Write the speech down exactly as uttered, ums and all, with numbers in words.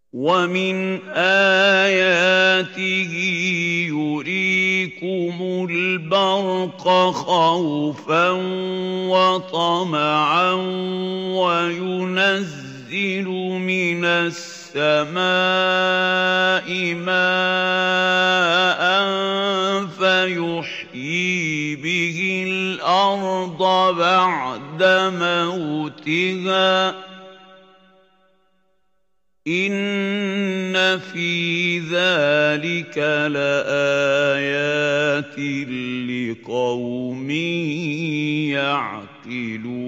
وَمِنْ آيَاتِهِ يُرِيكُمُ الْبَرْقَ خَوْفًا وَطَمَعًا وَيُنَزِّلُ مِنَ السَّمَاءِ مَاءً فَيُحْيِي بِهِ الْأَرْضَ بَعْدَ مَوْتِهَا ۚ إِنَّ فِي ذَلِكَ لَآيَاتٍ لِقَوْمٍ يَعْقِلُونَ.